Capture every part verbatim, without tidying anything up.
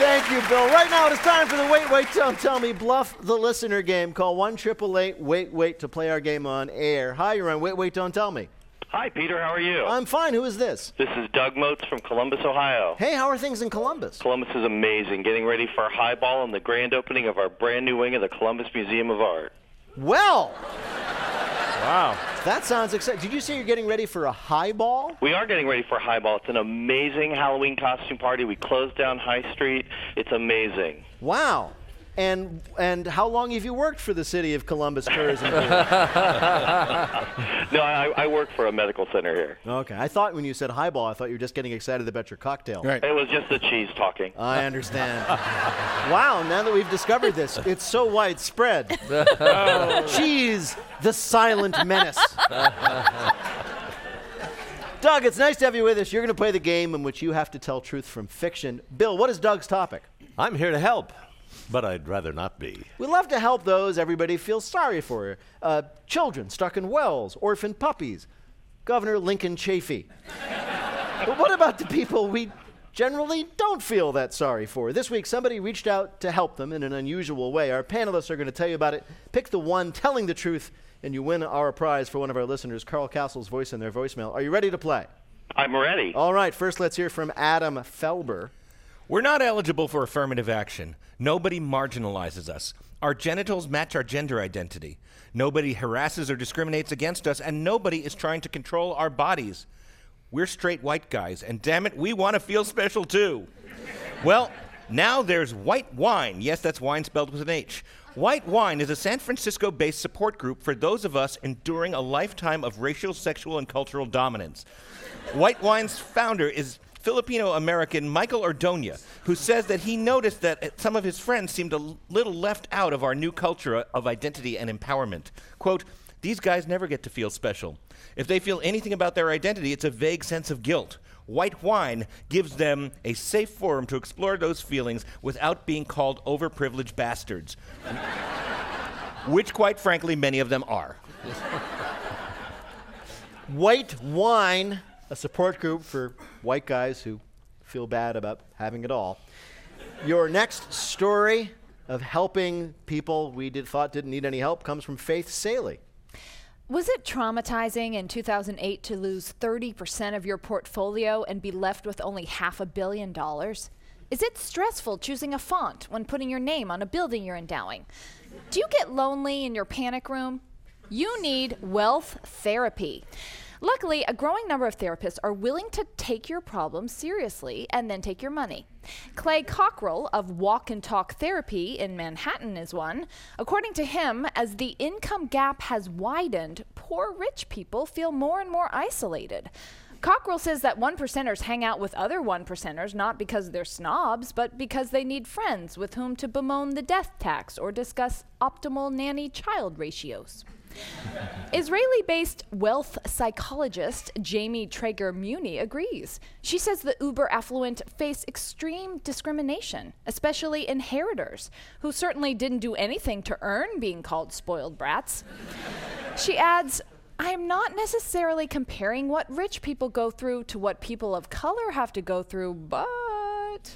Thank you, Bill. Right now it is time for the Wait, Wait, Don't Tell Me Bluff the Listener game. Call one eight eight eight wait wait to play our game on air. Hi, you're on Wait, Wait, Don't Tell Me. Hi, Peter. How are you? I'm fine. Who is this? This is Doug Motes from Columbus, Ohio. Hey, how are things in Columbus? Columbus is amazing. Getting ready for Highball and the grand opening of our brand new wing of the Columbus Museum of Art. Well, wow. That sounds exciting. Did you say you're getting ready for a highball? We are getting ready for Highball. It's an amazing Halloween costume party. We closed down High Street. It's amazing. Wow. And and how long have you worked for the city of Columbus Tourism Board? No, I, I work for a medical center here. Okay. I thought when you said highball, I thought you were just getting excited about your cocktail. Right. It was just the cheese talking. I understand. Wow, now that we've discovered this, it's so widespread. Cheese, the silent menace. Doug, it's nice to have you with us. You're going to play the game in which you have to tell truth from fiction. Bill, what is Doug's topic? I'm here to help, but I'd rather not be. We love to help those everybody feels sorry for. Uh, children stuck in wells, orphan puppies, Governor Lincoln Chafee. But what about the people we generally don't feel that sorry for? This week, somebody reached out to help them in an unusual way. Our panelists are going to tell you about it. Pick the one telling the truth, and you win our prize for one of our listeners, Carl Castle's voice in their voicemail. Are you ready to play? I'm ready. All right, first let's hear from Adam Felber. We're not eligible for affirmative action. Nobody marginalizes us. Our genitals match our gender identity. Nobody harasses or discriminates against us, and nobody is trying to control our bodies. We're straight white guys, and damn it, we want to feel special too. Well, now there's White Wine. Yes, that's wine spelled with an H. White Wine is a San Francisco-based support group for those of us enduring a lifetime of racial, sexual, and cultural dominance. White Wine's founder is Filipino-American Michael Ordonia, who says that he noticed that some of his friends seemed a little left out of our new culture of identity and empowerment. Quote, "These guys never get to feel special. If they feel anything about their identity, it's a vague sense of guilt. White Wine gives them a safe forum to explore those feelings without being called overprivileged bastards." Which, quite frankly, many of them are. White Wine, a support group for white guys who feel bad about having it all. Your next story of helping people we did thought didn't need any help comes from Faith Saley. Was it traumatizing in two thousand eight to lose thirty percent of your portfolio and be left with only half a billion dollars? Is it stressful choosing a font when putting your name on a building you're endowing? Do you get lonely in your panic room? You need wealth therapy. Luckily, a growing number of therapists are willing to take your problems seriously and then take your money. Clay Cockrell of Walk and Talk Therapy in Manhattan is one. According to him, as the income gap has widened, poor rich people feel more and more isolated. Cockrell says that one percenters hang out with other one percenters not because they're snobs, but because they need friends with whom to bemoan the death tax or discuss optimal nanny-child ratios. Israeli-based wealth psychologist Jamie Traeger-Muni agrees. She says the uber-affluent face extreme discrimination, especially inheritors, who certainly didn't do anything to earn being called spoiled brats. She adds, "I am not necessarily comparing what rich people go through to what people of color have to go through, but..."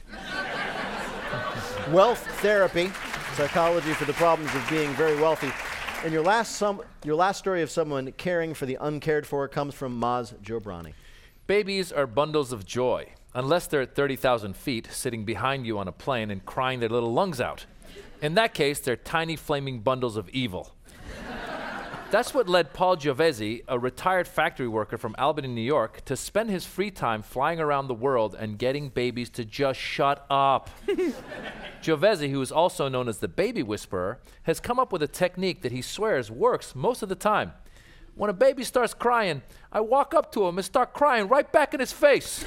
Wealth therapy, psychology for the problems of being very wealthy. And your last some your last story of someone caring for the uncared for comes from Maz Jobrani. Babies are bundles of joy, unless they're at thirty thousand feet, sitting behind you on a plane and crying their little lungs out. In that case, they're tiny flaming bundles of evil. That's what led Paul Giovesi, a retired factory worker from Albany, New York, to spend his free time flying around the world and getting babies to just shut up. Giovesi, who is also known as the baby whisperer, has come up with a technique that he swears works most of the time. When a baby starts crying, I walk up to him and start crying right back in his face.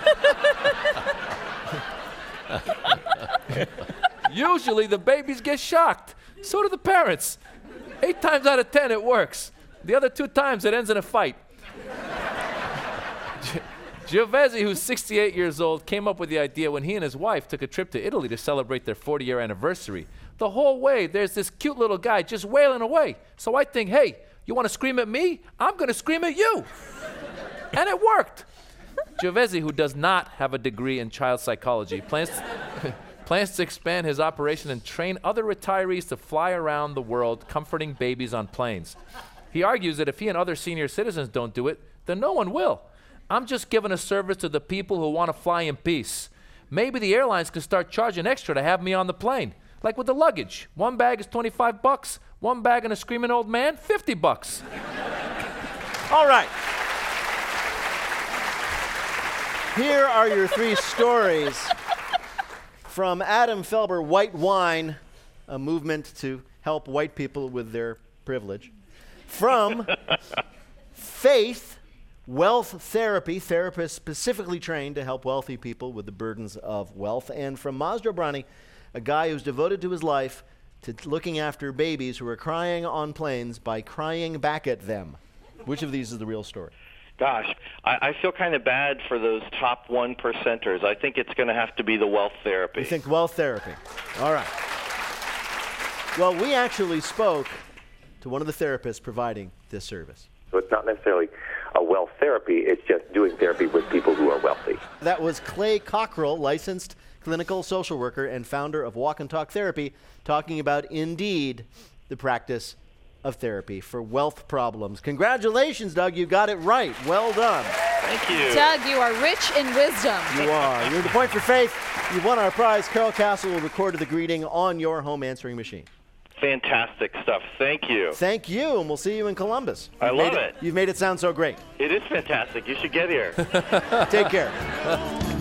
Usually the babies get shocked. So do the parents. Eight times out of ten, it works. The other two times, it ends in a fight. Giovesi, who's sixty-eight years old, came up with the idea when he and his wife took a trip to Italy to celebrate their forty-year anniversary. The whole way, there's this cute little guy just wailing away. So I think, hey, you want to scream at me? I'm going to scream at you. And it worked. Giovesi, who does not have a degree in child psychology, plans to plans to expand his operation and train other retirees to fly around the world comforting babies on planes. He argues that if he and other senior citizens don't do it, then no one will. I'm just giving a service to the people who want to fly in peace. Maybe the airlines can start charging extra to have me on the plane. Like with the luggage. One bag is twenty-five bucks. One bag and a screaming old man, fifty bucks. All right. Here are your three stories from Adam Felber, White Wine, a movement to help white people with their privilege. From Faith, Wealth Therapy, therapists specifically trained to help wealthy people with the burdens of wealth. And from Masro Brani, a guy who's devoted to his life to looking after babies who are crying on planes by crying back at them. Which of these is the real story? Gosh, I, I feel kind of bad for those top one percenters. I think it's going to have to be the wealth therapy. You think wealth therapy. All right. Well, we actually spoke to one of the therapists providing this service. So it's not necessarily a wealth therapy, it's just doing therapy with people who are wealthy. That was Clay Cockrell, licensed clinical social worker and founder of Walk and Talk Therapy, talking about, indeed, the practice of therapy for wealth problems. Congratulations, Doug. You got it right. Well done. Thank you. Doug, you are rich in wisdom. You are. You're the point for faith. You've won our prize. Carol Castle will record the greeting on your home answering machine. Fantastic stuff. Thank you. Thank you, and we'll see you in Columbus. I You've love made it. You've made it sound so great. It is fantastic. You should get here. Take care.